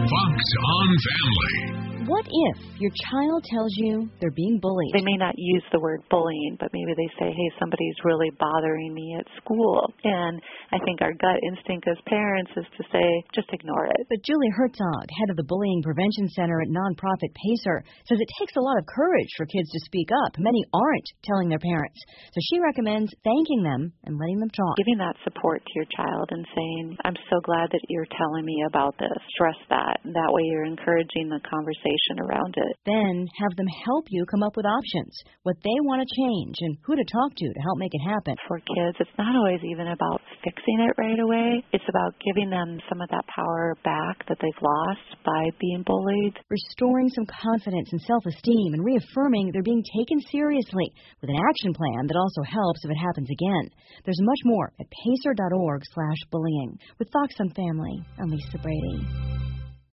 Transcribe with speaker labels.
Speaker 1: Fox on Family.
Speaker 2: What if your child tells you they're being bullied?
Speaker 3: They may not use the word bullying, but maybe they say, hey, somebody's really bothering me at school. And I think our gut instinct as parents is to say, just ignore it.
Speaker 2: But Julie Herzog, head of the Bullying Prevention Center at nonprofit PACER, says it takes a lot of courage for kids to speak up. Many aren't telling their parents. So she recommends thanking them and letting them talk.
Speaker 3: Giving that support to your child and saying, I'm so glad that you're telling me about this. Stress that. That way you're encouraging the conversation around it.
Speaker 2: Then have them help you come up with options, what they want to change, and who to talk to help make it happen.
Speaker 3: For kids, it's not always even about fixing it right away. It's about giving them some of that power back that they've lost by being bullied.
Speaker 2: Restoring some confidence and self-esteem and reaffirming they're being taken seriously with an action plan that also helps if it happens again. There's much more at pacer.org/bullying. With Fox on Family, I'm Lisa Brady.